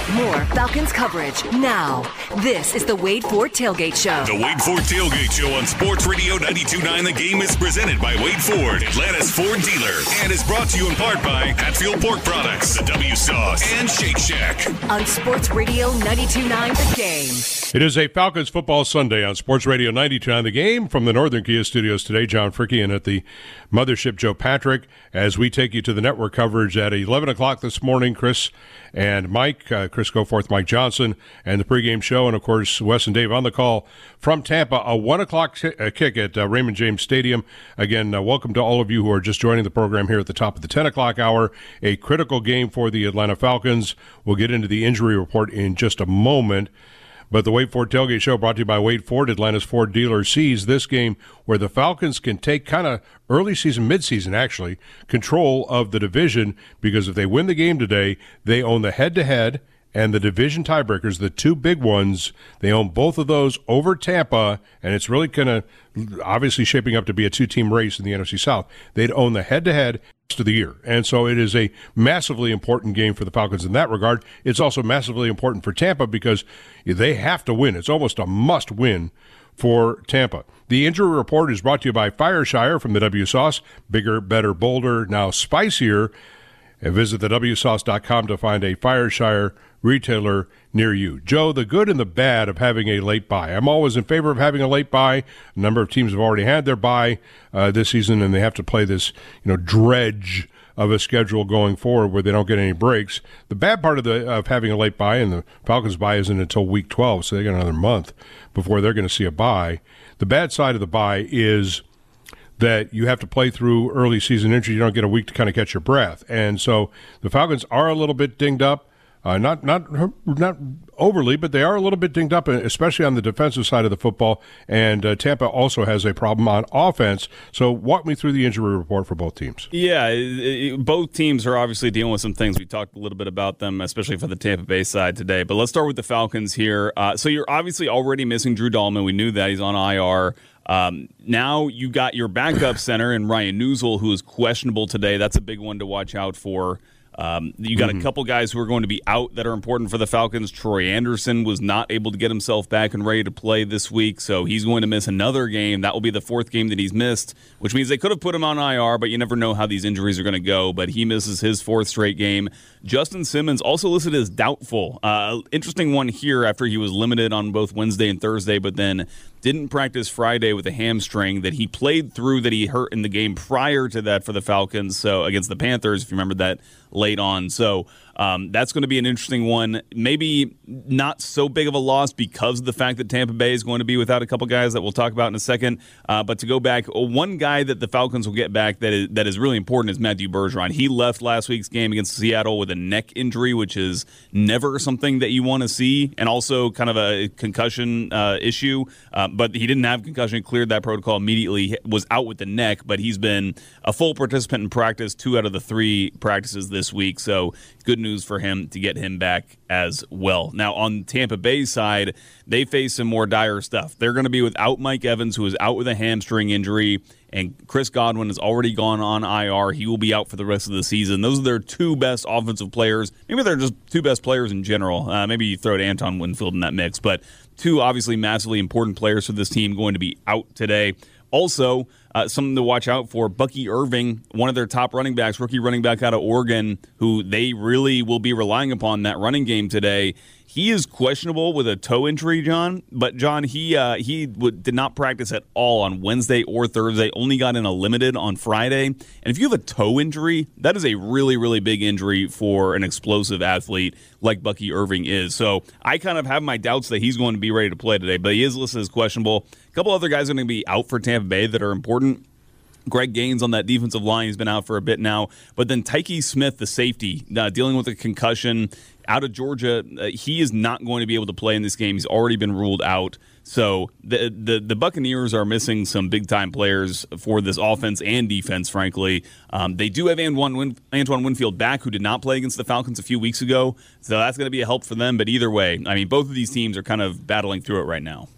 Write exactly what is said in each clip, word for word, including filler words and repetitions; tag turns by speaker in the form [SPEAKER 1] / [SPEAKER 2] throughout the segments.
[SPEAKER 1] More Falcons coverage now. This is the Wade Ford Tailgate Show.
[SPEAKER 2] The Wade Ford Tailgate Show on Sports Radio ninety-two point nine The Game is presented by Wade Ford, Atlanta's Ford dealer, and is brought to you in part by Hatfield Pork Products, the W Sauce, and Shake Shack.
[SPEAKER 1] On Sports Radio ninety-two point nine The Game.
[SPEAKER 3] It is a Falcons football Sunday on Sports Radio ninety-two point nine The Game from the Northern Kia Studios today. John Fricke and at the Mothership, Joe Patrick, as we take you to the network coverage at eleven o'clock this morning. Chris and Mike, uh, Chris Goforth, Mike Johnson, and the pregame show, and of course Wes and Dave on the call from Tampa. A one o'clock t- uh, kick at uh, Raymond James Stadium. Again, uh, welcome to all of you who are just joining the program here at the top of the ten o'clock hour. A critical game for the Atlanta Falcons. We'll get into the injury report in just a moment. But the Wade Ford Tailgate Show, brought to you by Wade Ford, Atlanta's Ford dealer, sees this game where the Falcons can take kind of early season, mid-season actually, control of the division, because if they win the game today, they own the head-to-head and the division tiebreakers, the two big ones. They own both of those over Tampa, and it's really kind of obviously shaping up to be a two-team race in the N F C South. They'd own the head-to-head of the year. And so it is a massively important game for the Falcons in that regard. It's also massively important for Tampa because they have to win. It's almost a must win for Tampa. The injury report is brought to you by Fireshire from the W Sauce. Bigger, better, bolder, now spicier. And visit the W sauce dot com to find a Fireshire retailer near you. Joe, the good and the bad of having a late bye. I'm always in favor of having a late bye. A number of teams have already had their bye uh, this season, and they have to play this, you know, dredge of a schedule going forward where they don't get any breaks. The bad part of the of having a late bye, and the Falcons' bye isn't until week twelve, so they got another month before they're going to see a bye. The bad side of the bye is that you have to play through early season injury. You don't get a week to kind of catch your breath. And so the Falcons are a little bit dinged up. Uh, not not not overly, but they are a little bit dinged up, especially on the defensive side of the football. And uh, Tampa also has a problem on offense. So walk me through the injury report for both teams.
[SPEAKER 4] Yeah, it, it, both teams are obviously dealing with some things. We talked a little bit about them, especially for the Tampa Bay side today. But let's start with the Falcons here. Uh, so you're obviously already missing Drew Dahlman. We knew that. He's on I R. Um, now you got your backup center in Ryan Newsel, who is questionable today. That's a big one to watch out for. Um, you got mm-hmm. a couple guys who are going to be out that are important for the Falcons. Troy Anderson was not able to get himself back and ready to play this week, so he's going to miss another game. That will be the fourth game that he's missed, which means they could have put him on I R, but you never know how these injuries are going to go. But he misses his fourth straight game. Justin Simmons also listed as doubtful. Uh, interesting one here after he was limited on both Wednesday and Thursday, but then didn't practice Friday with a hamstring that he played through, that he hurt in the game prior to that for the Falcons, so against the Panthers, if you remember that late on. So um, that's going to be an interesting one. Maybe not so big of a loss because of the fact that Tampa Bay is going to be without a couple guys that we'll talk about in a second. Uh, but to go back, one guy that the Falcons will get back that is, that is really important is Matthew Bergeron. He left last week's game against Seattle with a neck injury, which is never something that you want to see, and also kind of a concussion uh, issue. Uh, but he didn't have concussion, cleared that protocol immediately, was out with the neck, but he's been a full participant in practice two out of the three practices this week. So good news for him to get him back as well. Now, on Tampa Bay's side, they face some more dire stuff. They're going to be without Mike Evans, who is out with a hamstring injury, and Chris Godwin has already gone on I R. He will be out for the rest of the season. Those are their two best offensive players. Maybe they're just two best players in general. Uh, maybe you throw Anton Winfield in that mix, but two obviously massively important players for this team going to be out today. Also, uh, something to watch out for, Bucky Irving, one of their top running backs, rookie running back out of Oregon, who they really will be relying upon that running game today. He is questionable with a toe injury, John. But, John, he uh, he w- did not practice at all on Wednesday or Thursday, only got in a limited on Friday. And if you have a toe injury, that is a really, really big injury for an explosive athlete like Bucky Irving is. So I kind of have my doubts that he's going to be ready to play today, but he is listed as questionable. A couple other guys are going to be out for Tampa Bay that are important. Greg Gaines on that defensive line, he's been out for a bit now. But then Tyke Smith, the safety, uh, dealing with a concussion out of Georgia, uh, he is not going to be able to play in this game. He's already been ruled out. So the the, the Buccaneers are missing some big-time players for this offense and defense, frankly. Um, they do have Antoine, Win- Antoine Winfield back, who did not play against the Falcons a few weeks ago. So that's going to be a help for them. But either way, I mean, both of these teams are kind of battling through it right now.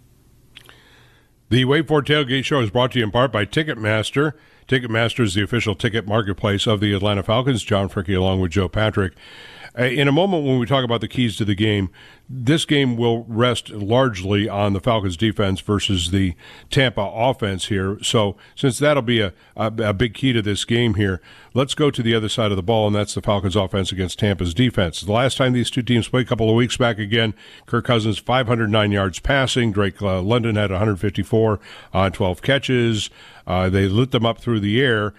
[SPEAKER 3] The Wade Ford Tailgate Show is brought to you in part by Ticketmaster. Ticketmaster is the official ticket marketplace of the Atlanta Falcons. John Fricke along with Joe Patrick. in a moment when we talk about the keys to the game, this game will rest largely on the Falcons defense versus the Tampa offense here. So since that'll be a, a, a big key to this game here, let's go to the other side of the ball, and that's the Falcons offense against Tampa's defense. The last time these two teams played, a couple of weeks back again, Kirk Cousins, five hundred nine yards passing. Drake uh, London had one hundred fifty-four on twelve catches. Uh, they lit them up through the air.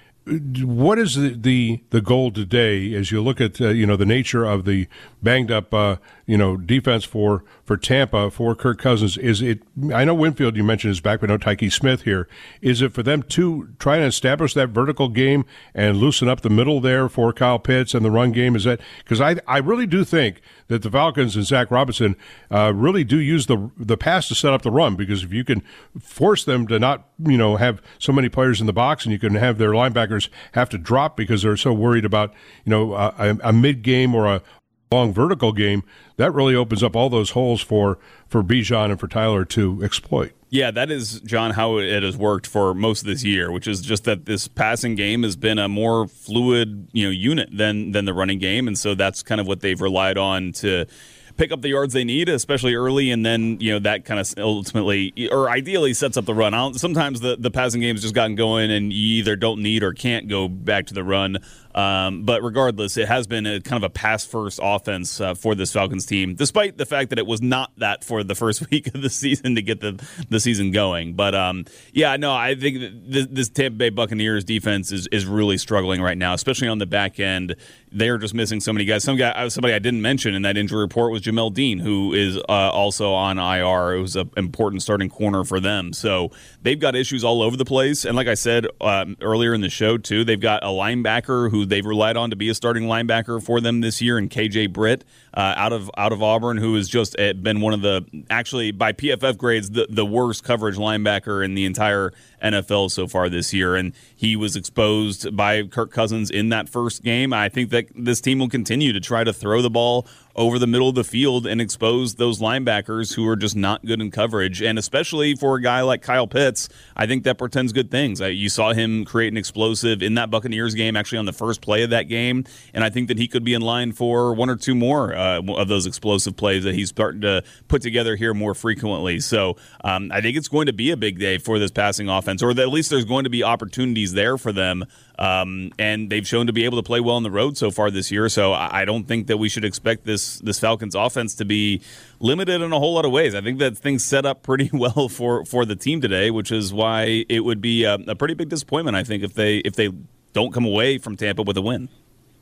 [SPEAKER 3] What is the, the, the goal today as you look at uh, you know the nature of the banged up uh, you know defense for, for Tampa for Kirk Cousins? Is it? I know Winfield you mentioned is back, but no Tyke Smith here. Is it for them to try and establish that vertical game and loosen up the middle there for Kyle Pitts and the run game? Is that because I I really do think that the Falcons and Zach Robinson uh, really do use the the pass to set up the run, because if you can force them to not you know have so many players in the box, and you can have their linebackers have to drop because they're so worried about you know a, a mid game or a long vertical game, that really opens up all those holes for for Bijan and for Tyler to exploit.
[SPEAKER 4] Yeah, that is, John, how it has worked for most of this year, which is just that this passing game has been a more fluid, you know, unit than than the running game, and so that's kind of what they've relied on to pick up the yards they need, especially early, and then you know that kind of ultimately or ideally sets up the run. I don't, sometimes the, the passing game has just gotten going, and you either don't need or can't go back to the run. Um, but regardless, it has been a kind of a pass-first offense uh, for this Falcons team, despite the fact that it was not that for the first week of the season to get the, the season going. But, um, yeah, no, I think this, this Tampa Bay Buccaneers defense is, is really struggling right now, especially on the back end. They're just missing so many guys. Some guy, somebody I didn't mention in that injury report was Jamel Dean, who is uh, also on I R. It was an important starting corner for them. So they've got issues all over the place. And like I said um, earlier in the show, too, they've got a linebacker who they've relied on to be a starting linebacker for them this year, and K J Britt uh, out of out of Auburn, who has just been one of the, actually by P F F grades, the, the worst coverage linebacker in the entire N F L so far this year. And he was exposed by Kirk Cousins in that first game. I think that this team will continue to try to throw the ball over the middle of the field and expose those linebackers who are just not good in coverage. And especially for a guy like Kyle Pitts, I think that portends good things. You saw him create an explosive in that Buccaneers game, actually on the first play of that game. And I think that he could be in line for one or two more uh, of those explosive plays that he's starting to put together here more frequently. So um, I think it's going to be a big day for this passing offense, or at least there's going to be opportunities there for them. Um, and they've shown to be able to play well on the road so far this year. So I don't think that we should expect this this Falcons offense to be limited in a whole lot of ways. I think that things set up pretty well for, for the team today, which is why it would be a, a pretty big disappointment, I think, if they if they don't come away from Tampa with a win.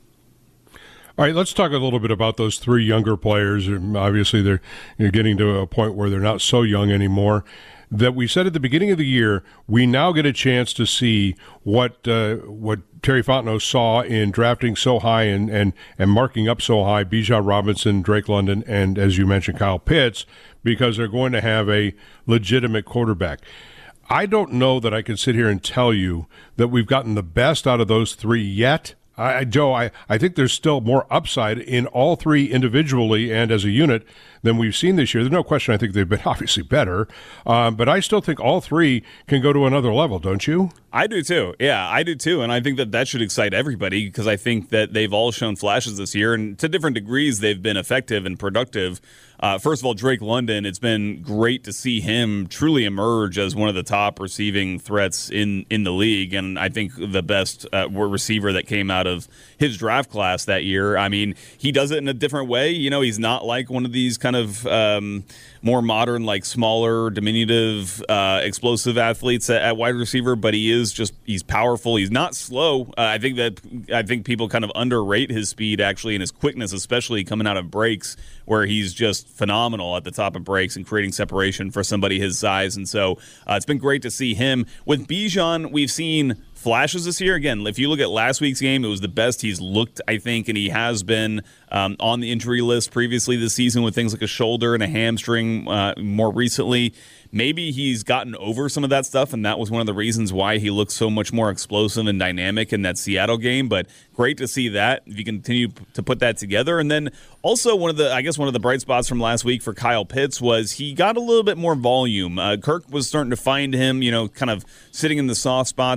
[SPEAKER 3] All right, let's talk a little bit about those three younger players. Obviously, they're you're getting to a point where they're not so young anymore. That we said at the beginning of the year, we now get a chance to see what uh, what Terry Fontenot saw in drafting so high and, and, and marking up so high Bijan Robinson, Drake London, and, as you mentioned, Kyle Pitts, because they're going to have a legitimate quarterback. I don't know that I can sit here and tell you that we've gotten the best out of those three yet. I, Joe, I, I think there's still more upside in all three individually and as a unit than we've seen this year. There's no question I think they've been obviously better, um, but I still think all three can go to another level, don't you?
[SPEAKER 4] I do too. Yeah, I do too. And I think that that should excite everybody, because I think that they've all shown flashes this year, and to different degrees they've been effective and productive. Uh, first of all, Drake London, it's been great to see him truly emerge as one of the top receiving threats in, in the league, and I think the best uh, receiver that came out of his draft class that year. I mean, he does it in a different way. You know, he's not like one of these kind of um, more modern, like smaller, diminutive, uh, explosive athletes at, at wide receiver, but he is just, he's powerful. He's not slow. Uh, I think that, I think people kind of underrate his speed, actually, and his quickness, especially coming out of breaks, where he's just phenomenal at the top of breaks and creating separation for somebody his size. And so uh, it's been great to see him. With Bijan, we've seen flashes this year. Again, if you look at last week's game, it was the best he's looked, I think, and he has been um, on the injury list previously this season with things like a shoulder and a hamstring uh, more recently. Maybe he's gotten over some of that stuff, and that was one of the reasons why he looked so much more explosive and dynamic in that Seattle game. But great to see that, if you continue to put that together. And then also one of the, I guess one of the bright spots from last week for Kyle Pitts was he got a little bit more volume. Uh, Kirk was starting to find him, you know, kind of sitting in the soft spots between the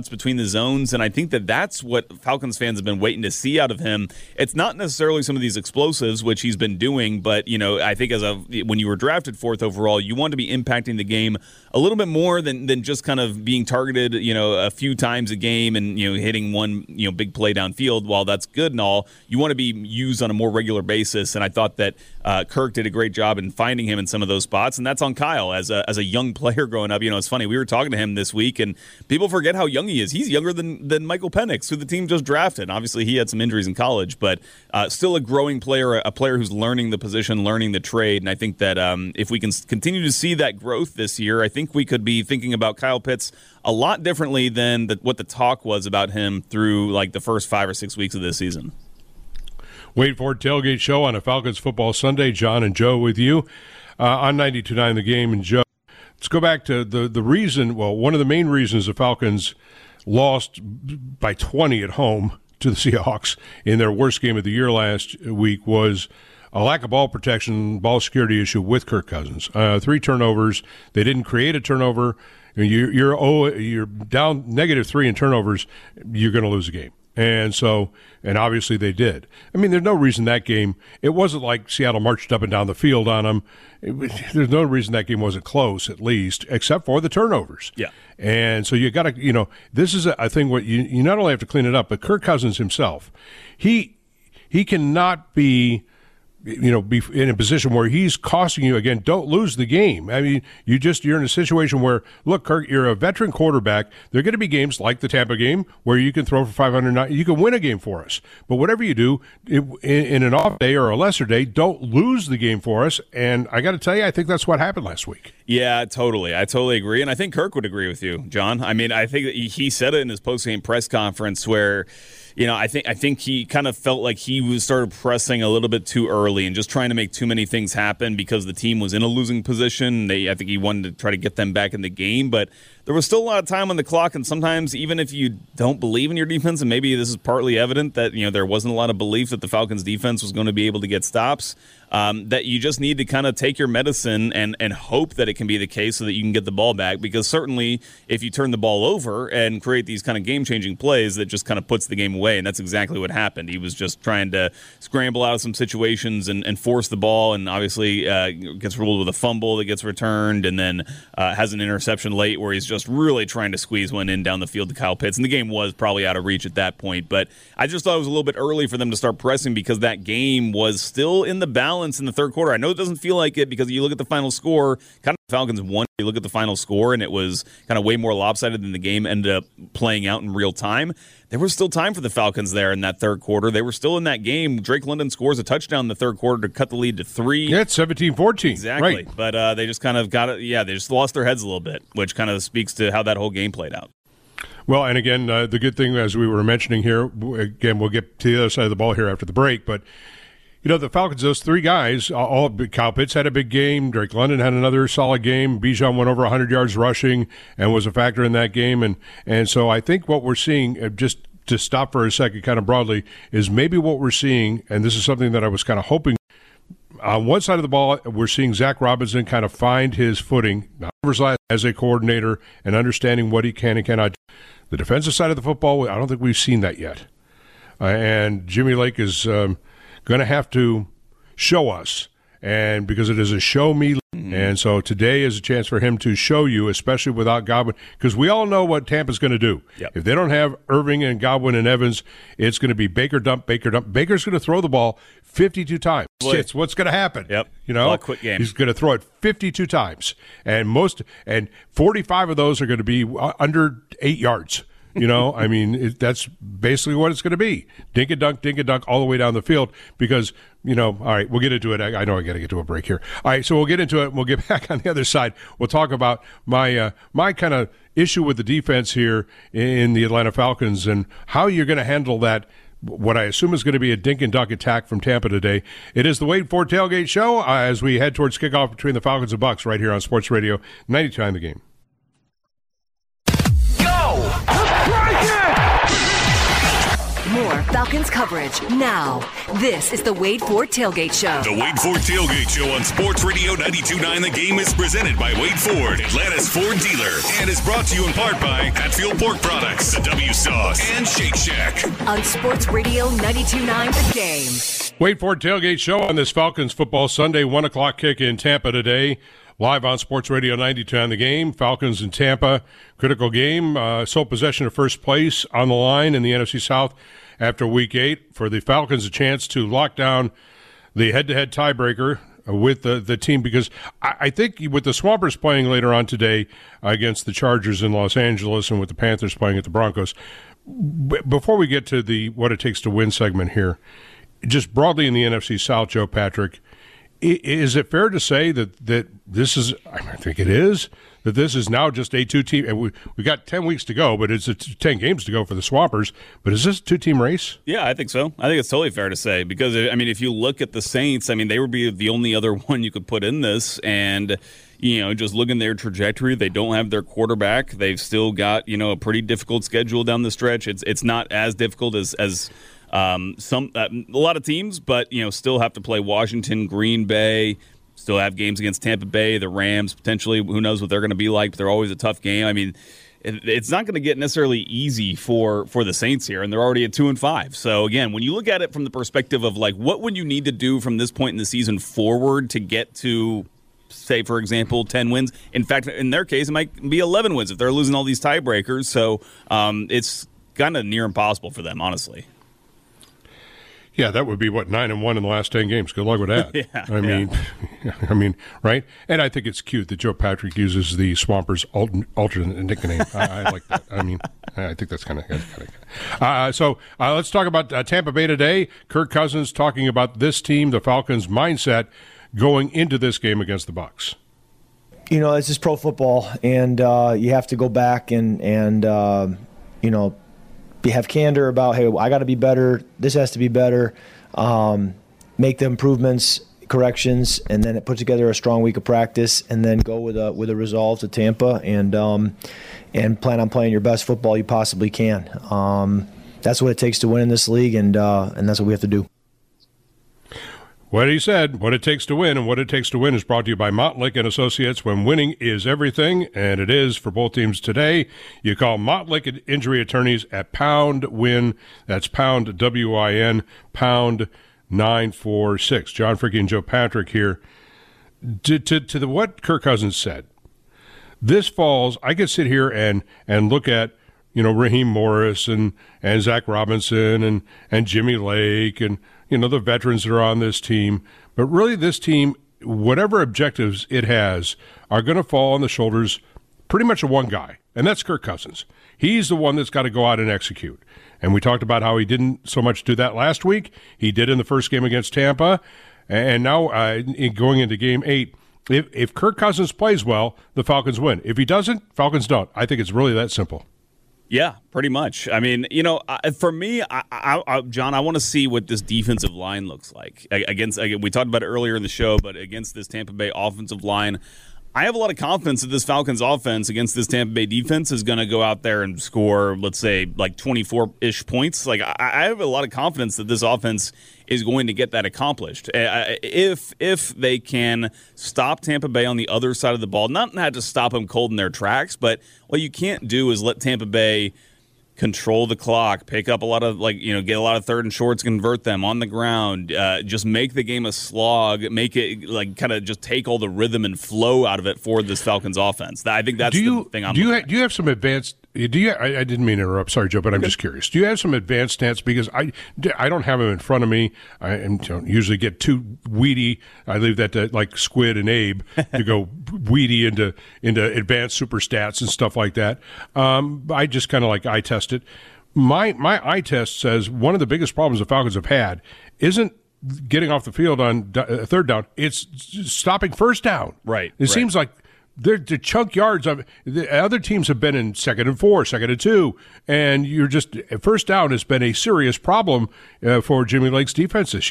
[SPEAKER 4] zones, and I think that that's what Falcons fans have been waiting to see out of him. It's not necessarily some of these explosives, which he's been doing, but you know, I think as a when you were drafted fourth overall, you want to be impacting the game a little bit more than than just kind of being targeted, you know, a few times a game and you know hitting one you know big play downfield. While that's good and all, you want to be used on a more regular basis. And I thought that uh, Kirk did a great job in finding him in some of those spots, and that's on Kyle as a as a young player growing up. You know, it's funny, we were talking to him this week, and people forget how young he is. He's younger than than Michael Penix, who the team just drafted. Obviously, he had some injuries in college, but uh, still a growing player, a player who's learning the position, learning the trade. And I think that um, if we can continue to see that growth this year, I think we could be thinking about Kyle Pitts a lot differently than the, what the talk was about him through like the first five or six weeks of this season.
[SPEAKER 3] Wade Ford Tailgate Show on a Falcons Football Sunday. John and Joe with you uh, on ninety-two point nine The Game. And Joe, let's go back to the, the reason, well, one of the main reasons the Falcons lost by twenty at home to the Seahawks in their worst game of the year last week was a lack of ball protection, ball security issue with Kirk Cousins. Uh, three turnovers. They didn't create a turnover. You're, you're, oh, you're down negative three in turnovers, you're going to lose a game. And so, and obviously they did. I mean, there's no reason that game, it wasn't like Seattle marched up and down the field on them. It, there's no reason that game wasn't close, at least, except for the turnovers.
[SPEAKER 4] Yeah.
[SPEAKER 3] And so you got to, you know, this is, a, I think, what you, you not only have to clean it up, but Kirk Cousins himself, he he cannot be, you know, be in a position where he's costing you, again, don't lose the game. I mean, you just, you're in a situation where, look, Kirk, you're a veteran quarterback. There are going to be games like the Tampa game where you can throw for five hundred, you can win a game for us. But whatever you do, it, in, in an off day or a lesser day, don't lose the game for us. And I got to tell you, I think that's what happened last week.
[SPEAKER 4] Yeah, totally. I totally agree. And I think Kirk would agree with you, John. I mean, I think that he said it in his post-game press conference where, you know, I think I think he kind of felt like he was started pressing a little bit too early and just trying to make too many things happen because the team was in a losing position. They, I think he wanted to try to get them back in the game, but there was still a lot of time on the clock, and sometimes even if you don't believe in your defense, and maybe this is partly evident that, you know, there wasn't a lot of belief that the Falcons defense was going to be able to get stops, um, that you just need to kind of take your medicine and, and hope that it can be the case so that you can get the ball back, because certainly if you turn the ball over and create these kind of game-changing plays, that just kind of puts the game away, and that's exactly what happened. He was just trying to scramble out of some situations and, and force the ball, and obviously uh, gets ruled with a fumble that gets returned, and then uh, has an interception late where he's just really trying to squeeze one in down the field to Kyle Pitts, and the game was probably out of reach at that point. But I just thought it was a little bit early for them to start pressing because that game was still in the balance in the third quarter. I know it doesn't feel like it because you look at the final score, kind of the Falcons won. You look at the final score, and it was kind of way more lopsided than the game ended up playing out in real time. There was still time for the Falcons there in that third quarter. They were still in that game. Drake London scores a touchdown in the third quarter to cut the lead to three.
[SPEAKER 3] Yeah, it's seventeen fourteen.
[SPEAKER 4] Exactly.
[SPEAKER 3] Right.
[SPEAKER 4] But uh, they just kind of got it. Yeah, they just lost their heads a little bit, which kind of speaks to how that whole game played out.
[SPEAKER 3] Well, and again, uh, the good thing, as we were mentioning here, again, we'll get to the other side of the ball here after the break, but you know, the Falcons, those three guys, all Kyle Pitts had a big game. Drake London had another solid game. Bijan went over one hundred yards rushing and was a factor in that game. And, and so I think what we're seeing, uh, just to stop for a second kind of broadly, is maybe what we're seeing, and this is something that I was kind of hoping. On one side of the ball, we're seeing Zach Robinson kind of find his footing as a coordinator and understanding what he can and cannot do. The defensive side of the football, I don't think we've seen that yet. Uh, and Jimmy Lake is um, – going to have to show us, and because it is a show me, mm-hmm. and so today is a chance for him to show you, especially without Godwin, because we all know what Tampa's going to do.
[SPEAKER 4] Yep.
[SPEAKER 3] If they don't have Irving and Godwin and Evans, it's going to be Baker dump, Baker dump. Baker's going to throw the ball fifty-two times.
[SPEAKER 4] Boy.
[SPEAKER 3] It's what's going to happen.
[SPEAKER 4] Yep.
[SPEAKER 3] You know,
[SPEAKER 4] a quick game.
[SPEAKER 3] He's going to throw it fifty-two times, and most and forty-five of those are going to be under eight yards. You know, I mean, it, that's basically what it's going to be. Dink and dunk, dink and dunk all the way down the field because, you know, all right, we'll get into it. I, I know I got to get to a break here. All right, so we'll get into it. And we'll get back on the other side. We'll talk about my uh, my kind of issue with the defense here in the Atlanta Falcons and how you're going to handle that, what I assume is going to be a dink and dunk attack from Tampa today. It is the Wade Ford Tailgate Show uh, as we head towards kickoff between the Falcons and Bucs right here on Sports Radio ninety-two point nine The Game.
[SPEAKER 1] More Falcons coverage now. This is the Wade Ford Tailgate Show.
[SPEAKER 2] The Wade Ford Tailgate Show on Sports Radio ninety-two point nine The Game is presented by Wade Ford, Atlanta's Ford dealer, and is brought to you in part by Hatfield Pork Products, the W Sauce, and Shake Shack.
[SPEAKER 1] On Sports Radio ninety-two point nine The Game.
[SPEAKER 3] Wade Ford Tailgate Show on this Falcons football Sunday, one o'clock kick in Tampa today. Live on Sports Radio ninety-two on The Game. Falcons in Tampa. Critical game. Uh, sole possession of first place on the line in the N F C South after week eight. For the Falcons, a chance to lock down the head-to-head tiebreaker with the, the team, because I, I think with the Swampers playing later on today against the Chargers in Los Angeles and with the Panthers playing at the Broncos, b- before we get to the what it takes to win segment here, just broadly in the N F C South, Joe Patrick, is it fair to say that, that this is, I think it is, that this is now just a two-team, and we we got ten weeks to go, but it's a t- ten games to go for the Swampers, but is this a two-team race?
[SPEAKER 4] Yeah, I think so. I think it's totally fair to say, because, I mean, if you look at the Saints, I mean, they would be the only other one you could put in this, and, you know, just looking at their trajectory, they don't have their quarterback. They've still got, you know, a pretty difficult schedule down the stretch. It's it's not as difficult as as – Um, some uh, a lot of teams, but you know, still have to play Washington, Green Bay. Still have games against Tampa Bay, the Rams potentially. Who knows what they're going to be like? But they're always a tough game. I mean, it, it's not going to get necessarily easy for for the Saints here, and they're already at two and five. So again, when you look at it from the perspective of like, what would you need to do from this point in the season forward to get to, say, for example, ten wins? In fact, in their case, it might be eleven wins if they're losing all these tiebreakers. So um, it's kind of near impossible for them, honestly.
[SPEAKER 3] Yeah, that would be what nine and one in the last ten games. Good luck with that.
[SPEAKER 4] yeah,
[SPEAKER 3] I mean,
[SPEAKER 4] yeah.
[SPEAKER 3] I mean, right? And I think it's cute that Joe Patrick uses the Swampers alternate nickname. I, I like that. I mean, I think that's kind of kind of. Uh, so uh, let's talk about uh, Tampa Bay today. Kirk Cousins talking about this team, the Falcons' mindset going into this game against the Bucs.
[SPEAKER 5] You know, it's just pro football, and uh, you have to go back and and uh, you know. have candor about, hey, I got to be better. This has to be better. Um, make the improvements, corrections, and then put together a strong week of practice, and then go with a with a resolve to Tampa, and um, and plan on playing your best football you possibly can. Um, that's what it takes to win in this league, and uh, and that's what we have to do.
[SPEAKER 3] What he said, what it takes to win, and what it takes to win is brought to you by Montlick and Associates. When winning is everything, and it is for both teams today, you call Montlick Injury Attorneys at Pound Win. That's Pound W I N Pound nine four six. John Fricke and Joe Patrick here. To to to the what Kirk Cousins said. This falls. I could sit here and and look at, you know, Raheem Morris and and Zach Robinson and and Jimmy Lake and, you know, the veterans that are on this team. But really this team, whatever objectives it has, are going to fall on the shoulders pretty much of one guy, and that's Kirk Cousins. He's the one that's got to go out and execute. And we talked about how he didn't so much do that last week. He did in the first game against Tampa. And now uh, in going into game eight, if, if Kirk Cousins plays well, the Falcons win. If he doesn't, Falcons don't. I think it's really that simple.
[SPEAKER 4] Yeah, pretty much. I mean, you know, for me, I, I, I, John, I want to see what this defensive line looks like against. We talked about it earlier in the show, but against this Tampa Bay offensive line, I have a lot of confidence that this Falcons offense against this Tampa Bay defense is going to go out there and score, let's say, like twenty-four-ish points. Like, I, I have a lot of confidence that this offense is going to get that accomplished. If if they can stop Tampa Bay on the other side of the ball, not have to stop them cold in their tracks, but what you can't do is let Tampa Bay control the clock, pick up a lot of, like, you know, get a lot of third and shorts, convert them on the ground, uh, just make the game a slog, make it, like, kind of just take all the rhythm and flow out of it for this Falcons offense. I think that's
[SPEAKER 3] do you,
[SPEAKER 4] the thing I'm
[SPEAKER 3] do you,
[SPEAKER 4] looking
[SPEAKER 3] ha-
[SPEAKER 4] at.
[SPEAKER 3] Do you have some advanced Do you? I, I didn't mean to interrupt. Sorry, Joe, but I'm okay. just curious. Do you have some advanced stats? Because I, I don't have them in front of me. I don't usually get too weedy. I leave that to like Squid and Abe to go weedy into into advanced super stats and stuff like that. Um, I just kind of like eye test it. My my eye test says one of the biggest problems the Falcons have had isn't getting off the field on uh, third down. It's stopping first down.
[SPEAKER 4] Right.
[SPEAKER 3] It
[SPEAKER 4] right.
[SPEAKER 3] seems like they're the chunk yards of the other teams have been in second and four, second and two, and you're just first down has been a serious problem uh, for Jimmy Lake's defense this year.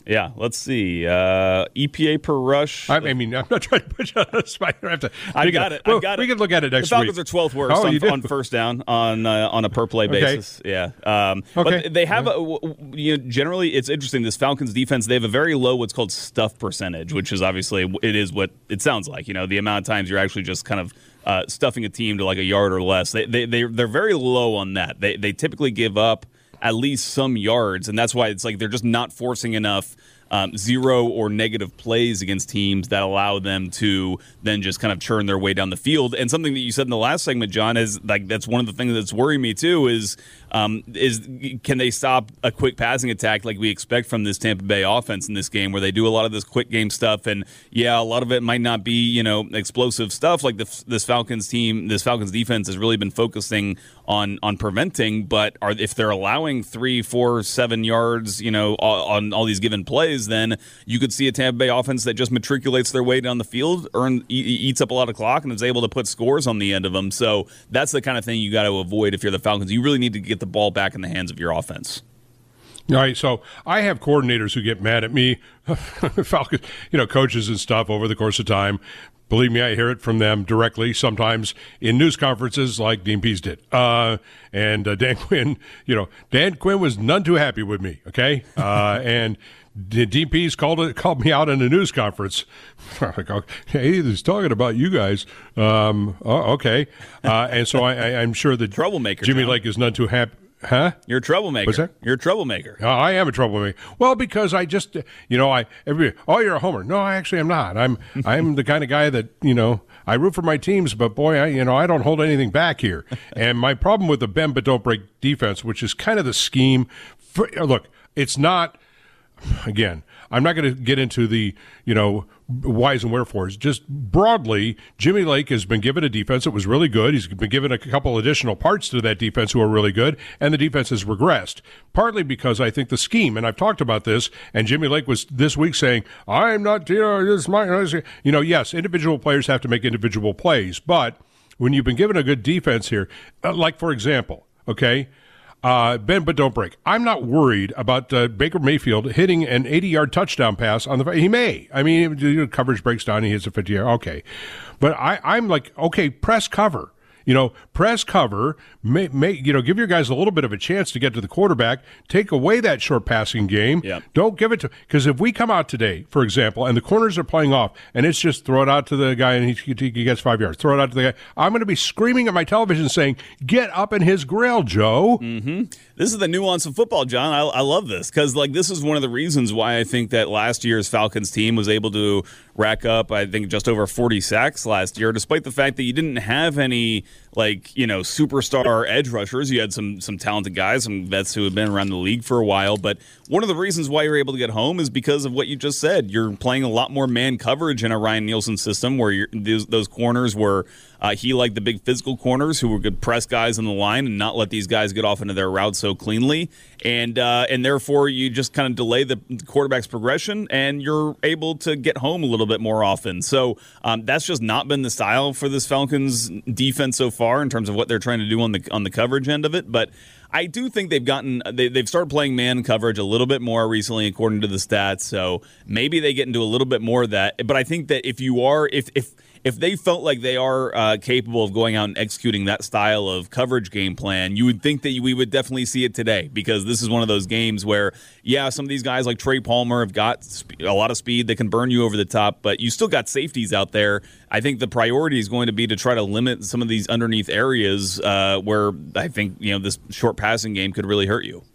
[SPEAKER 4] Yeah, let's see. Uh, E P A per rush.
[SPEAKER 3] I, I mean, I'm not trying to put you on the spot. I have to.
[SPEAKER 4] I got it.
[SPEAKER 3] Well,
[SPEAKER 4] I got
[SPEAKER 3] we
[SPEAKER 4] it.
[SPEAKER 3] can look at it next
[SPEAKER 4] week. The Falcons
[SPEAKER 3] week.
[SPEAKER 4] are twelfth worst
[SPEAKER 3] oh,
[SPEAKER 4] on, on first down on uh, on a per play
[SPEAKER 3] okay.
[SPEAKER 4] basis. Yeah. Um,
[SPEAKER 3] okay.
[SPEAKER 4] But they have a, you know, generally it's interesting. This Falcons defense, they have a very low what's called stuff percentage, which is obviously it is what it sounds like. You know, the amount of times you're actually just kind of uh, stuffing a team to like a yard or less. They they they they're very low on that. They they typically give up at least some yards, and that's why it's like they're just not forcing enough um, zero or negative plays against teams that allow them to then just kind of churn their way down the field. And something that you said in the last segment, John, is like that's one of the things that's worrying me too. Is um, is can they stop a quick passing attack like we expect from this Tampa Bay offense in this game, where they do a lot of this quick game stuff, and yeah, a lot of it might not be you know explosive stuff like the, this Falcons team, this Falcons defense has really been focusing on on preventing. But are if they're allowing three, four, seven yards, you know, on, on all these given plays, then you could see a Tampa Bay offense that just matriculates their way down the field, earn, e- eats up a lot of clock, and is able to put scores on the end of them. So that's the kind of thing you got to avoid if you're the Falcons. You really need to get the ball back in the hands of your offense.
[SPEAKER 3] All right, so I have coordinators who get mad at me, Falcons, you know, coaches and stuff over the course of time. Believe me, I hear it from them directly, sometimes in news conferences like Dean Pease did. Uh, and uh, Dan Quinn, you know, Dan Quinn was none too happy with me, okay? Uh, and Dean Pease called it, called me out in a news conference. Like, okay, he's talking about you guys. Um, oh, okay. Uh, and so I, I, I'm sure that
[SPEAKER 4] Troublemaker,
[SPEAKER 3] Jimmy
[SPEAKER 4] John.
[SPEAKER 3] Lake is none too happy. Huh?
[SPEAKER 4] You're a troublemaker.
[SPEAKER 3] What's that?
[SPEAKER 4] You're a troublemaker.
[SPEAKER 3] Uh, I am a troublemaker. Well, because I just, you know, I every oh, you're a homer. No, I actually am not. I'm I'm the kind of guy that, you know, I root for my teams, but boy, I you know, I don't hold anything back here. And my problem with the bend but don't break defense, which is kind of the scheme. For, look, it's not. Again, I'm not going to get into the, you know, whys and wherefores. Just broadly, Jimmy Lake has been given a defense that was really good. He's been given a couple additional parts to that defense who are really good, and the defense has regressed. Partly because I think the scheme, and I've talked about this, and Jimmy Lake was this week saying, I'm not, you know, this is my, you know, yes, individual players have to make individual plays, but when you've been given a good defense here, uh, like, for example, okay, Uh, bend but don't break. I'm not worried about uh, Baker Mayfield hitting an eighty-yard touchdown pass on the. He may. I mean, you know, coverage breaks down. He hits a fifty-yard. Okay, but I, I'm like, okay, press cover. You know, press cover, may, may, you know, give your guys a little bit of a chance to get to the quarterback, take away that short passing game.
[SPEAKER 4] Yep.
[SPEAKER 3] Don't give it to, because if we come out today, for example, and the corners are playing off, and it's just throw it out to the guy and he, he gets five yards, throw it out to the guy, I'm going to be screaming at my television saying, get up in his grill, Joe.
[SPEAKER 4] Mm-hmm. This is the nuance of football, John. I, I love this because, like, this is one of the reasons why I think that last year's Falcons team was able to rack up, I think, just over forty sacks last year, despite the fact that you didn't have any, like, you know, superstar edge rushers. You had some some talented guys, some vets who have been around the league for a while. But one of the reasons why you're able to get home is because of what you just said. You're playing a lot more man coverage in a Ryan Nielsen system where you're, those, those corners were uh, he liked the big physical corners who could press guys on the line and not let these guys get off into their routes so cleanly. And uh, and therefore you just kind of delay the quarterback's progression and you're able to get home a little bit more often. So um, that's just not been the style for this Falcons defense so far in terms of what they're trying to do on the on the coverage end of it. But I do think they've gotten they, they've started playing man coverage a little bit more recently, according to the stats. So maybe they get into a little bit more of that. But I think that if you are if if if they felt like they are uh, capable of going out and executing that style of coverage game plan, you would think that we would definitely see it today, because this is one of those games where, yeah, some of these guys like Trey Palmer have got sp- a lot of speed that can burn you over the top, but you still got safeties out there. I think the priority is going to be to try to limit some of these underneath areas uh, where I think, you know, this short passing game could really hurt you.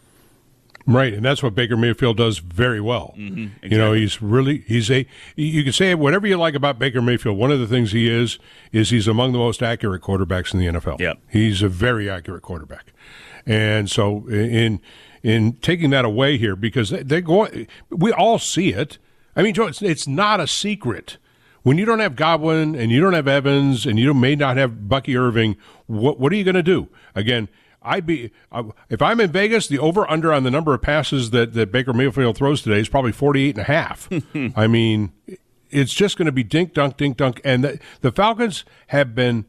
[SPEAKER 3] Right, and that's what Baker Mayfield does very well.
[SPEAKER 4] Mm-hmm, exactly.
[SPEAKER 3] You know, he's really, he's a, you can say whatever you like about Baker Mayfield. One of the things he is, is he's among the most accurate quarterbacks in the N F L.
[SPEAKER 4] Yep.
[SPEAKER 3] He's a very accurate quarterback. And so in in taking that away here, because they're going, we all see it. I mean, Joe, it's, it's not a secret. When you don't have Godwin and you don't have Evans and you may not have Bucky Irving, what what are you going to do? Again, I'd be uh, if I'm in Vegas, the over-under on the number of passes that, that Baker Mayfield throws today is probably forty-eight and a half. I mean, it's just going to be dink, dunk, dink, dunk. And the, the Falcons have been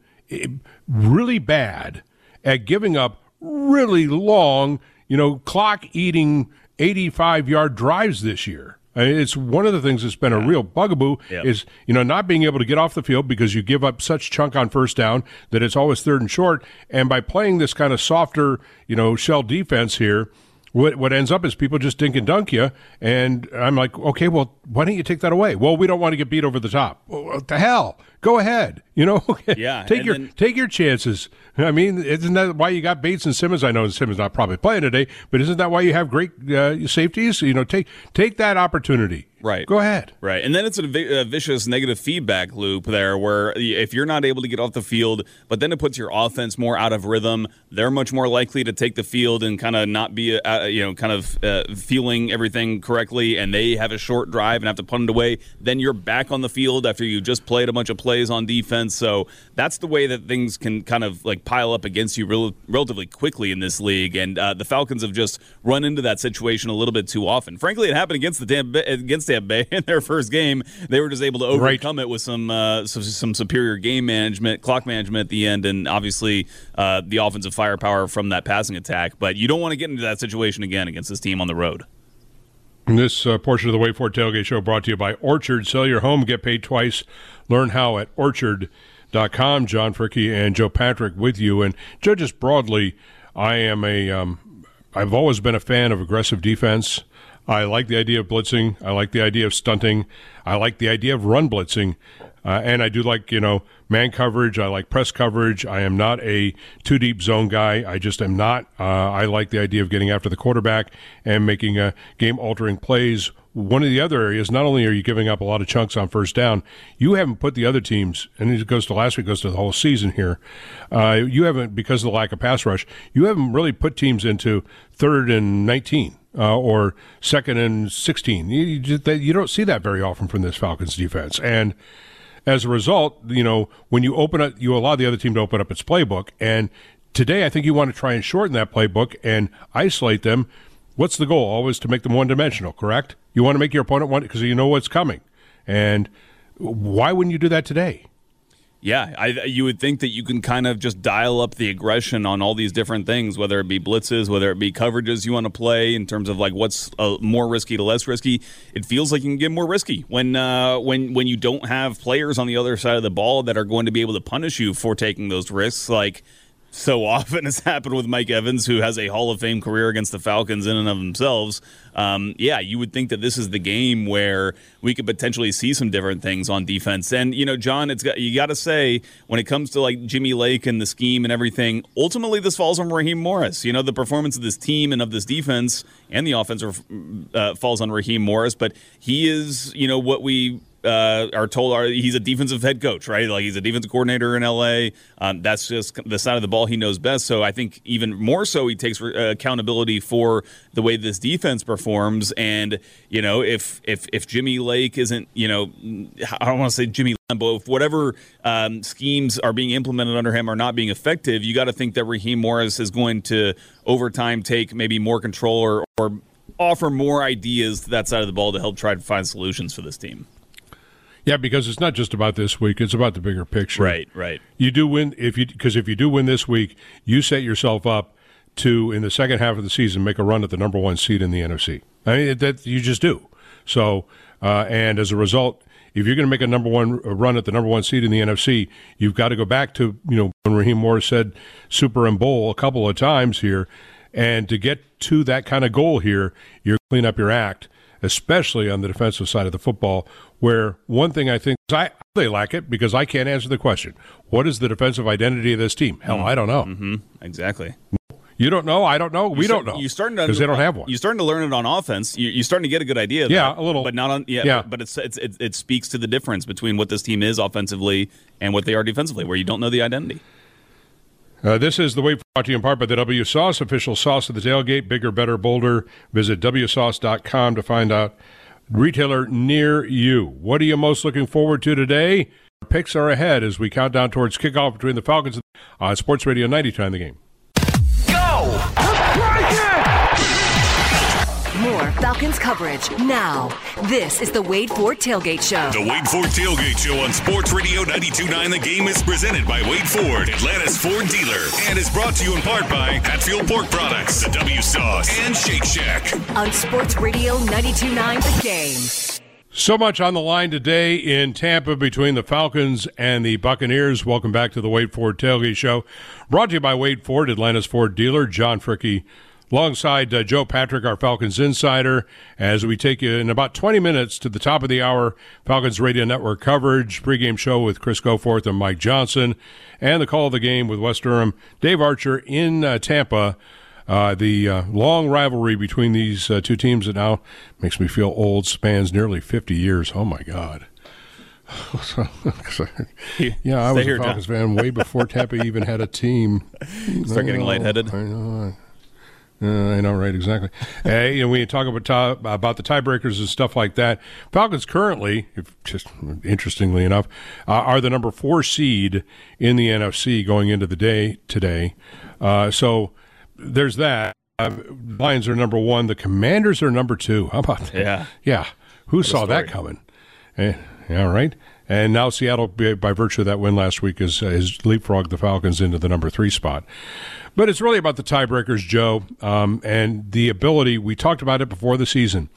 [SPEAKER 3] really bad at giving up really long, you know, clock-eating eighty-five-yard drives this year. I mean, it's one of the things that's been a real bugaboo
[SPEAKER 4] yep.
[SPEAKER 3] is, you know, not being able to get off the field because you give up such chunk on first down that it's always third and short. And by playing this kind of softer, you know, shell defense here, what what ends up is people just dink and dunk you. And I'm like, okay, well, why don't you take that away? Well, we don't want to get beat over the top. Well, what the hell? Go ahead. You know,
[SPEAKER 4] yeah,
[SPEAKER 3] take your
[SPEAKER 4] then,
[SPEAKER 3] take your chances. I mean, isn't that why you got Bates and Simmons? I know Simmons not probably playing today, but isn't that why you have great uh, safeties? You know, take take that opportunity.
[SPEAKER 4] Right.
[SPEAKER 3] Go ahead.
[SPEAKER 4] Right. And then it's a, vi- a vicious negative feedback loop there where if you're not able to get off the field, but then it puts your offense more out of rhythm, they're much more likely to take the field and kind of not be, uh, you know, kind of uh, feeling everything correctly, and they have a short drive and have to punt it away. Then you're back on the field after you just played a bunch of plays on defense. So that's the way that things can kind of like pile up against you rel- relatively quickly in this league. And uh, the Falcons have just run into that situation a little bit too often. Frankly, it happened against the Tampa, against Tampa Bay in their first game. They were just able to overcome right. it with some, uh, some some superior game management, clock management at the end, and obviously uh, the offensive firepower from that passing attack. But you don't want to get into that situation again against this team on the road.
[SPEAKER 3] And this uh, portion of the Wait For It Tailgate Show brought to you by Orchard. Sell your home, get paid twice. Learn how at orchard dot com. John Fricke and Joe Patrick with you. And Joe, just broadly, I am a um, I've always been a fan of aggressive defense. I like the idea of blitzing. I like the idea of stunting. I like the idea of run blitzing. Uh, and I do like, you know, man coverage. I like press coverage. I am not a two-deep zone guy. I just am not. Uh, I like the idea of getting after the quarterback and making uh, game-altering plays. One of the other areas, not only are you giving up a lot of chunks on first down, you haven't put the other teams, and it goes to last week, goes to the whole season here, uh, you haven't, because of the lack of pass rush, you haven't really put teams into third and nineteen. Uh, or second and sixteen. You, you, you don't see that very often from this Falcons defense. And as a result, you know, when you open up, you allow the other team to open up its playbook. And today I think you want to try and shorten that playbook and isolate them. What's the goal? Always to make them one-dimensional, correct? You want to make your opponent one because you know what's coming. And why wouldn't you do that today?
[SPEAKER 4] Yeah, I, you would think that you can kind of just dial up the aggression on all these different things, whether it be blitzes, whether it be coverages you want to play in terms of like what's uh, more risky to less risky. It feels like you can get more risky when uh, when when you don't have players on the other side of the ball that are going to be able to punish you for taking those risks. Like so often has happened with Mike Evans, who has a Hall of Fame career against the Falcons in and of themselves. Um, yeah, you would think that this is the game where we could potentially see some different things on defense. And, you know, John, it's got, you got to say, when it comes to, like, Jimmy Lake and the scheme and everything, ultimately this falls on Raheem Morris. You know, the performance of this team and of this defense and the offense uh, falls on Raheem Morris. But he is, you know, what we uh, are told are he's a defensive head coach, right? Like, he's a defensive coordinator in L A. Um, that's just the side of the ball he knows best. So I think even more so he takes uh, accountability for the way this defense performs. And, you know, if if if Jimmy Lake isn't, you know, I don't want to say Jimmy Lambo, if whatever um, schemes are being implemented under him are not being effective, you got to think that Raheem Morris is going to, over time, take maybe more control or, or offer more ideas to that side of the ball to help try to find solutions for this team.
[SPEAKER 3] Yeah, because it's not just about this week; it's about the bigger picture.
[SPEAKER 4] Right, right.
[SPEAKER 3] You do win if you because if you do win this week, you set yourself up to in the second half of the season make a run at the number one seed in the N F C. I mean, that you just do. So, uh, and as a result, if you're going to make a number one a run at the number one seed in the N F C, you've got to go back to you know when Raheem Morris said Super and Bowl a couple of times here, and to get to that kind of goal here, you're clean up your act, especially on the defensive side of the football. Where one thing I think I they lack it because I can't answer the question. What is the defensive identity of this team? Hell, mm-hmm. I don't know.
[SPEAKER 4] Mm-hmm. Exactly.
[SPEAKER 3] You don't know. I don't know. We
[SPEAKER 4] start,
[SPEAKER 3] don't know.
[SPEAKER 4] You're starting to
[SPEAKER 3] because they don't have one.
[SPEAKER 4] You're starting to learn it on offense. You're, you're starting to get a good idea. Of
[SPEAKER 3] yeah,
[SPEAKER 4] that,
[SPEAKER 3] a little,
[SPEAKER 4] but not on. Yeah,
[SPEAKER 3] yeah.
[SPEAKER 4] but it's, it's it, it speaks to the difference between what this team is offensively and what they are defensively, where you don't know the identity.
[SPEAKER 3] Uh, this is the way brought to you in part by the W Sauce, official sauce of the tailgate. Bigger, better, bolder. Visit W sauce dot com to find out. Retailer near you. What are you most looking forward to today? Our picks are ahead as we count down towards kickoff between the Falcons on Sports Radio ninety-two on the game.
[SPEAKER 6] Go!
[SPEAKER 1] More Falcons coverage now. This is the Wade Ford Tailgate Show.
[SPEAKER 2] The Wade Ford Tailgate Show on Sports Radio ninety-two point nine The Game is presented by Wade Ford, Atlanta's Ford dealer, and is brought to you in part by Hatfield Pork Products, the W-Sauce, and Shake Shack.
[SPEAKER 1] On Sports Radio ninety-two point nine The Game.
[SPEAKER 3] So much on the line today in Tampa between the Falcons and the Buccaneers. Welcome back to the Wade Ford Tailgate Show. Brought to you by Wade Ford, Atlanta's Ford dealer. John Fricke alongside uh, Joe Patrick, our Falcons insider, as we take you in about twenty minutes to the top of the hour, Falcons Radio Network coverage, pregame show with Chris Goforth and Mike Johnson, and the call of the game with Wes Durham, Dave Archer in uh, Tampa. Uh, the uh, long rivalry between these uh, two teams that now makes me feel old, spans nearly fifty years. Oh, my God. yeah, I was
[SPEAKER 4] here,
[SPEAKER 3] a Falcons
[SPEAKER 4] John.
[SPEAKER 3] fan way before Tampa even had a team.
[SPEAKER 4] Start getting
[SPEAKER 3] I know,
[SPEAKER 4] lightheaded.
[SPEAKER 3] I know. Uh, I know, right? Exactly. Hey, you know, when you talk about tie, about the tiebreakers and stuff like that, Falcons currently, if just interestingly enough, uh, are the number four seed in the N F C going into the day today. Uh, so there's that. Uh, Lions are number one. The Commanders are number two. How about that?
[SPEAKER 4] Yeah.
[SPEAKER 3] Yeah. Who
[SPEAKER 4] What a
[SPEAKER 3] saw that
[SPEAKER 4] story.
[SPEAKER 3] coming? Eh, yeah, right. And now Seattle, by by virtue of that win last week, is, is leapfrogged the Falcons into the number three spot. But it's really about the tiebreakers, Joe, um, and the ability. We talked about it before the season.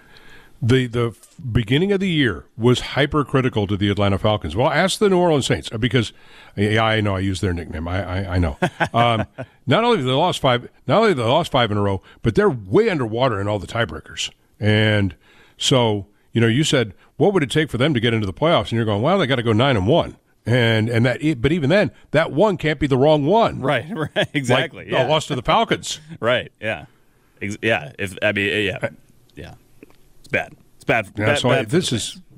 [SPEAKER 3] The the beginning of the year was hypercritical to the Atlanta Falcons. Well, ask the New Orleans Saints, because yeah, I know I use their nickname. I I, I know. Um, not only did they lost five, not only did they lost five in a row, but they're way underwater in all the tiebreakers. And so, you know, you said, what would it take for them to get into the playoffs? And you're going, well, they got to go nine and one. And and that, but even then, that one can't be the wrong one.
[SPEAKER 4] Right, right, exactly.
[SPEAKER 3] Like,
[SPEAKER 4] yeah.
[SPEAKER 3] oh, lost to the Falcons.
[SPEAKER 4] Right, yeah. Ex- yeah, if I mean, yeah. Yeah. It's bad. It's bad.
[SPEAKER 3] Yeah,
[SPEAKER 4] bad,
[SPEAKER 3] so
[SPEAKER 4] bad
[SPEAKER 3] I,
[SPEAKER 4] for
[SPEAKER 3] this
[SPEAKER 4] the
[SPEAKER 3] is
[SPEAKER 4] Saints.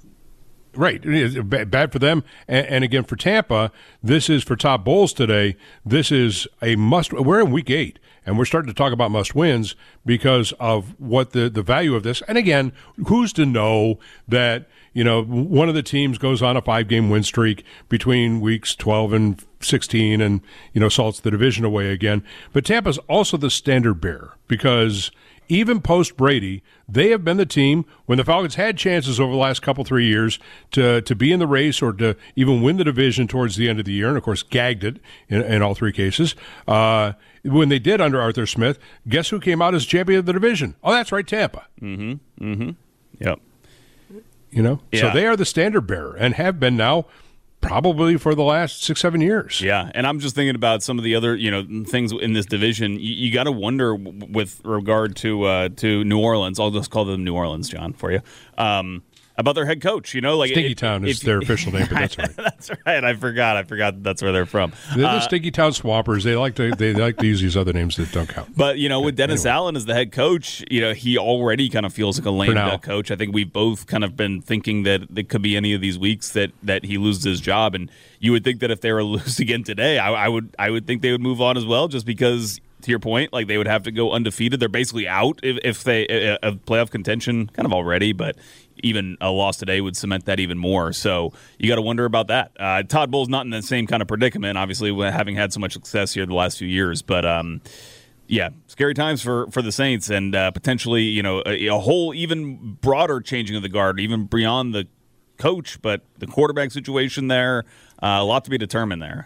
[SPEAKER 3] right. It is ba- bad for them, and, and again for Tampa. This is for Todd Bowles today. This is a must. We're in week eight, and we're starting to talk about must wins because of what the the value of this. And again, who's to know that you know one of the teams goes on a five game win streak between weeks twelve and sixteen, and you know salts the division away again. But Tampa's also the standard bearer because even post-Brady, they have been the team, when the Falcons had chances over the last couple, three years to to be in the race or to even win the division towards the end of the year, and, of course, gagged it in, in all three cases. Uh, when they did under Arthur Smith, guess who came out as champion of the division? Oh, that's right, Tampa.
[SPEAKER 4] Mm-hmm, mm-hmm. Yep.
[SPEAKER 3] You know?
[SPEAKER 4] Yeah.
[SPEAKER 3] So they are the standard bearer and have been now probably for the last six, seven years.
[SPEAKER 4] Yeah, and I'm just thinking about some of the other, you know, things in this division. You, you got to wonder w- with regard to uh, to New Orleans. I'll just call them New Orleans, John, for you. Um, about their head coach, you know, like
[SPEAKER 3] Stinky
[SPEAKER 4] if-
[SPEAKER 3] Town is
[SPEAKER 4] if-
[SPEAKER 3] their official name, but that's all right.
[SPEAKER 4] That's right. I forgot. I forgot that that's where they're from.
[SPEAKER 3] They're
[SPEAKER 4] Uh,
[SPEAKER 3] the Stinky Town Swampers. They like to they like to use these other names that don't count.
[SPEAKER 4] But, you know, with Dennis
[SPEAKER 3] Anyway.
[SPEAKER 4] Allen as the head coach, you know, he already kind of feels like a lame
[SPEAKER 3] now.
[SPEAKER 4] duck coach. I think we've both kind of been thinking that it could be any of these weeks that, that he loses his job. And you would think that if they were to lose again today, I, I would I would think they would move on as well, just because, to your point, like they would have to go undefeated. They're basically out if, if they uh, of playoff contention kind of already, but even a loss today would cement that even more. So you got to wonder about that. Uh, Todd Bowles not in the same kind of predicament, obviously, having had so much success here the last few years, but um, yeah, scary times for, for the Saints, and uh, potentially, you know, a, a whole even broader changing of the guard, even beyond the coach, but the quarterback situation there, uh, a lot to be determined there.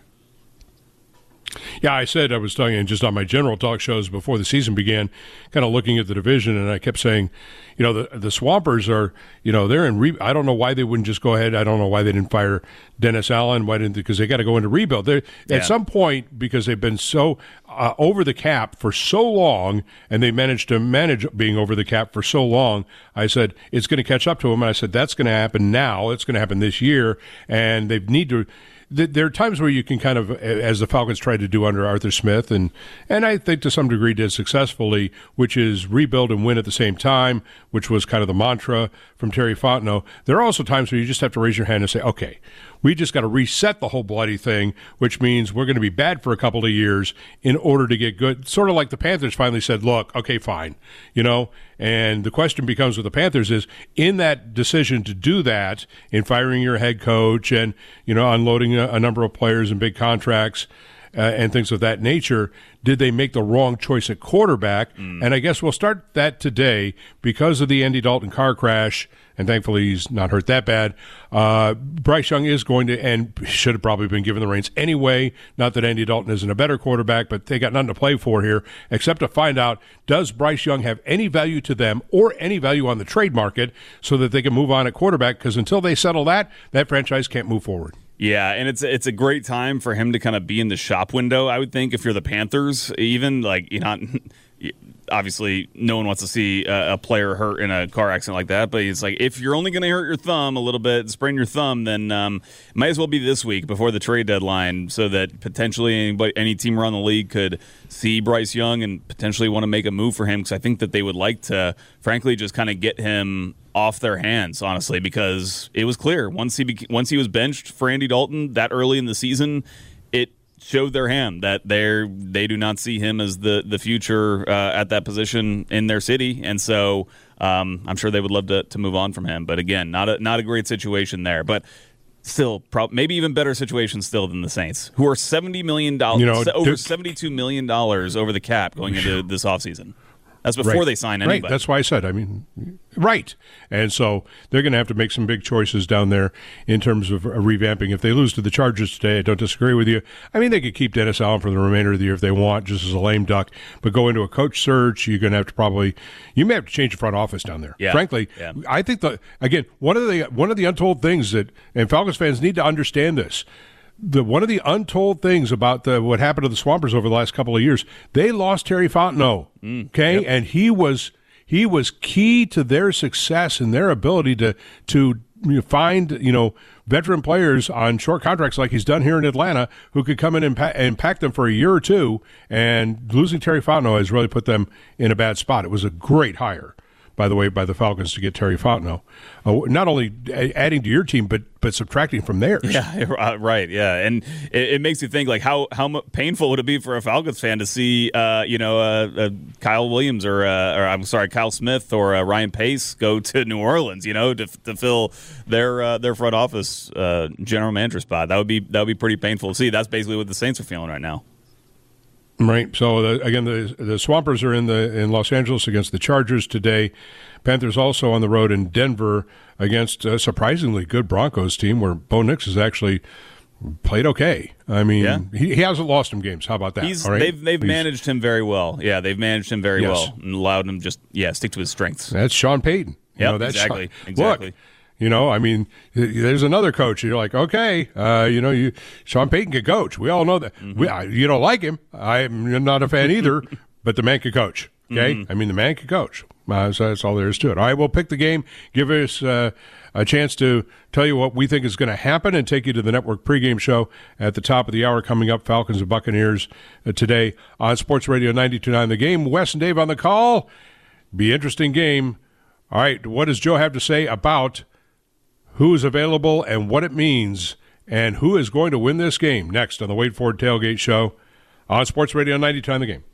[SPEAKER 3] Yeah, I said I was talking just on my general talk shows before the season began, kind of looking at the division, and I kept saying, you know, the the Swampers are, you know, they're in. Re- I don't know why they wouldn't just go ahead. I don't know why they didn't fire Dennis Allen. Why didn't? Because they got to go into rebuild. They're,
[SPEAKER 4] Yeah.
[SPEAKER 3] At some point, because they've been so uh, over the cap for so long, and they managed to manage being over the cap for so long. I said it's going to catch up to them, and I said that's going to happen now. It's going to happen this year, and they need to. There are times where you can kind of, as the Falcons tried to do under Arthur Smith, and, and I think to some degree did successfully, which is rebuild and win at the same time, which was kind of the mantra from Terry Fontenot. There are also times where you just have to raise your hand and say, okay, we just got to reset the whole bloody thing, which means we're going to be bad for a couple of years in order to get good. Sort of like the Panthers finally said, look, okay, fine, you know, and the question becomes with the Panthers is, in that decision to do that, in firing your head coach and, you know, unloading a, a number of players and big contracts, uh, and things of that nature. Did they make the wrong choice at quarterback? Mm. And I guess we'll start that today because of the Andy Dalton car crash, and thankfully he's not hurt that bad. Uh, Bryce Young is going to, and should have probably been given the reins anyway. Not that Andy Dalton isn't a better quarterback, but they got nothing to play for here except to find out, does Bryce Young have any value to them or any value on the trade market so that they can move on at quarterback? Because until they settle that, that franchise can't move forward.
[SPEAKER 4] Yeah, and it's it's a great time for him to kind of be in the shop window, I would think, if you're the Panthers. Even, like, you're not obviously no one wants to see a, a player hurt in a car accident like that, but it's like, if you're only going to hurt your thumb a little bit, sprain your thumb, then um, it might as well be this week before the trade deadline so that potentially anybody, any team around the league could see Bryce Young and potentially want to make a move for him, because I think that they would like to, frankly, just kind of get him off their hands, honestly, because it was clear once he beca- once he was benched for Andy Dalton that early in the season, it showed their hand that they they do not see him as the the future uh, at that position in their city, and so um, I'm sure they would love to to move on from him. But again, not a not a great situation there, but still, prob- maybe even better situation still than the Saints, who are seventy million dollars, you know, over seventy-two million dollars over the cap going into this offseason. That's before
[SPEAKER 3] right.
[SPEAKER 4] they sign anybody.
[SPEAKER 3] Right. That's why I said, I mean, right. And so they're going to have to make some big choices down there in terms of revamping. If they lose to the Chargers today, I don't disagree with you. I mean, they could keep Dennis Allen for the remainder of the year if they want, just as a lame duck. But go into a coach search, you're going to have to probably, you may have to change the front office down there.
[SPEAKER 4] Yeah.
[SPEAKER 3] Frankly,
[SPEAKER 4] yeah.
[SPEAKER 3] I think, the again, one of the one of the untold things that, and Falcons fans need to understand this, The one of the untold things about the, what happened to the Swampers over the last couple of years, they lost Terry Fontenot,
[SPEAKER 4] mm,
[SPEAKER 3] okay,
[SPEAKER 4] yep.
[SPEAKER 3] and he was he was key to their success and their ability to to you know, find you know veteran players on short contracts like he's done here in Atlanta who could come in and impact, impact them for a year or two. And losing Terry Fontenot has really put them in a bad spot. It was a great hire, by the way, by the Falcons to get Terry Fontenot. Uh, not only adding to your team, but but subtracting from theirs.
[SPEAKER 4] Yeah, right. Yeah, and it, it makes you think, like, how how painful would it be for a Falcons fan to see, uh, you know, uh, uh, Kyle Williams or, uh, or I'm sorry, Kyle Smith or uh, Ryan Pace go to New Orleans, you know, to to fill their uh, their front office uh, general manager spot. That would be that would be pretty painful to see. That's basically what the Saints are feeling right now.
[SPEAKER 3] Right. So the, again, the the Swampers are in the in Los Angeles against the Chargers today. Panthers also on the road in Denver against a surprisingly good Broncos team where Bo Nix has actually played okay. I mean, yeah. he, he hasn't lost him games. How about that?
[SPEAKER 4] He's,
[SPEAKER 3] All right?
[SPEAKER 4] They've they've
[SPEAKER 3] He's,
[SPEAKER 4] managed him very well. Yeah, they've managed him very
[SPEAKER 3] yes.
[SPEAKER 4] well and allowed him just yeah stick to his strengths.
[SPEAKER 3] That's Sean Payton.
[SPEAKER 4] Yeah,
[SPEAKER 3] you know, that's
[SPEAKER 4] exactly.
[SPEAKER 3] Sean,
[SPEAKER 4] Exactly.
[SPEAKER 3] Look, you know, I mean, there's another coach. You're like, okay, uh, you know, you Sean Payton can coach. We all know that. Mm-hmm. We, I, you don't like him. I'm not a fan either, but the man can coach. Okay? Mm-hmm. I mean, the man can coach. Uh, so that's all there is to it. All right, we'll pick the game, give us uh, a chance to tell you what we think is going to happen, and take you to the network pregame show at the top of the hour coming up, Falcons and Buccaneers uh, today on Sports Radio ninety-two point nine The Game. Wes and Dave on the call. Be an interesting game. All right, what does Joe have to say about who is available and what it means and who is going to win this game? Next on the Wade Ford Tailgate Show on Sports Radio ninety-two point nine The Game.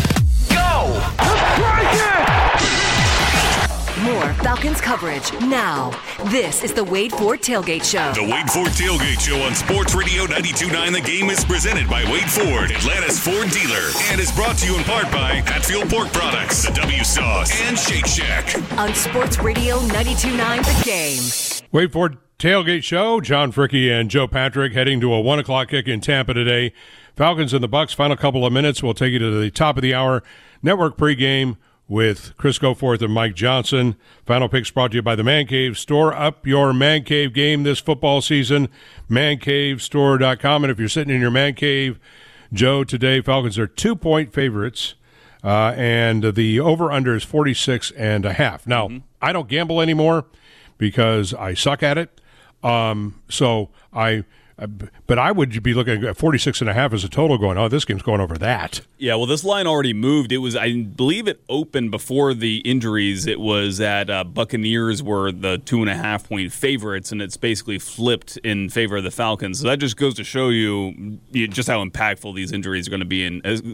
[SPEAKER 1] More Falcons coverage now. This is the Wade Ford Tailgate Show.
[SPEAKER 2] The Wade Ford Tailgate Show on Sports Radio ninety-two point nine The Game is presented by Wade Ford, Atlanta's Ford dealer, and is brought to you in part by Hatfield Pork Products, the W Sauce, and Shake Shack.
[SPEAKER 1] On Sports Radio ninety-two point nine The Game.
[SPEAKER 3] Wade Ford Tailgate Show. John Fricky and Joe Patrick heading to a one o'clock kick in Tampa today. Falcons and the Bucs. Final couple of minutes. We'll take you to the top of the hour network pregame with Chris Goforth and Mike Johnson. Final picks brought to you by the Man Cave. Store up your Man Cave game this football season. man cave store dot com. And if you're sitting in your Man Cave, Joe, today Falcons are two-point favorites, uh, and the over-under is forty-six and a half. Now, mm-hmm. I don't gamble anymore because I suck at it. Um, so I... But I would be looking at forty-six and a half as a total going, oh, this game's going over that.
[SPEAKER 4] Yeah, well, this line already moved. It was, I believe it opened before the injuries. It was at uh, Buccaneers were the two and a half point favorites, and it's basically flipped in favor of the Falcons. So that just goes to show you just how impactful these injuries are going to be, in,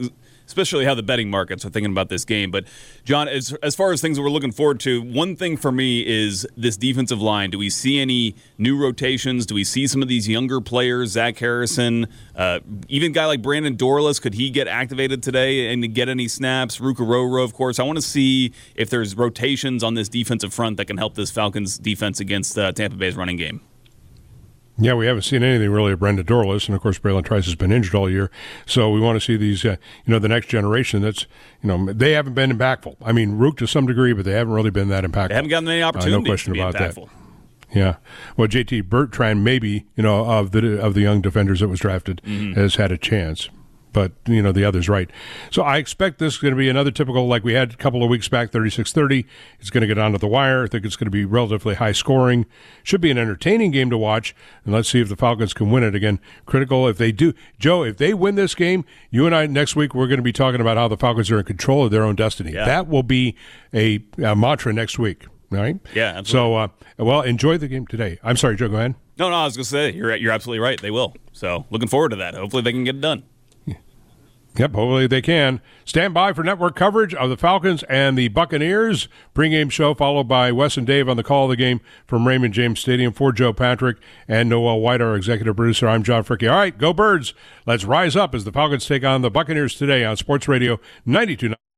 [SPEAKER 4] especially how the betting markets are thinking about this game. But, John, as, as far as things that we're looking forward to, one thing for me is this defensive line. Do we see any new rotations? Do we see some of these younger players, Zach Harrison, uh, even a guy like Brandon Dorlus, could he get activated today and get any snaps? Rukaroro, of course. I want to see if there's rotations on this defensive front that can help this Falcons defense against uh, Tampa Bay's running game.
[SPEAKER 3] Yeah, we haven't seen anything really of Brenda Dorlus, and of course Braylon Trice has been injured all year. So we want to see these, uh, you know, the next generation. That's, you know, they haven't been impactful. I mean, Rook to some degree, but they haven't really been that impactful.
[SPEAKER 4] They haven't gotten any opportunities.
[SPEAKER 3] Uh, no question
[SPEAKER 4] to be
[SPEAKER 3] about
[SPEAKER 4] impactful.
[SPEAKER 3] that. Yeah, well, J T Bertrand, maybe, you know, of the of the young defenders that was drafted, mm-hmm. has had a chance. But, you know, the other's right. So I expect this is going to be another typical, like we had a couple of weeks back, thirty-six thirty. It's going to get onto the wire. I think it's going to be relatively high scoring. Should be an entertaining game to watch. And let's see if the Falcons can win it. Again, critical if they do. Joe, if they win this game, you and I next week, we're going to be talking about how the Falcons are in control of their own destiny.
[SPEAKER 4] Yeah.
[SPEAKER 3] That will be a, a mantra next week. All right?
[SPEAKER 4] Yeah, absolutely.
[SPEAKER 3] So, uh, well, enjoy the game today. I'm sorry, Joe, go ahead.
[SPEAKER 4] No, no, I was going to say, you're, you're absolutely right. They will. So looking forward to that. Hopefully they can get it done.
[SPEAKER 3] Yep, hopefully they can. Stand by for network coverage of the Falcons and the Buccaneers. Pregame show followed by Wes and Dave on the call of the game from Raymond James Stadium. For Joe Patrick and Noel White, our executive producer, I'm John Fricke. All right, go Birds. Let's rise up as the Falcons take on the Buccaneers today on Sports Radio ninety-two point nine.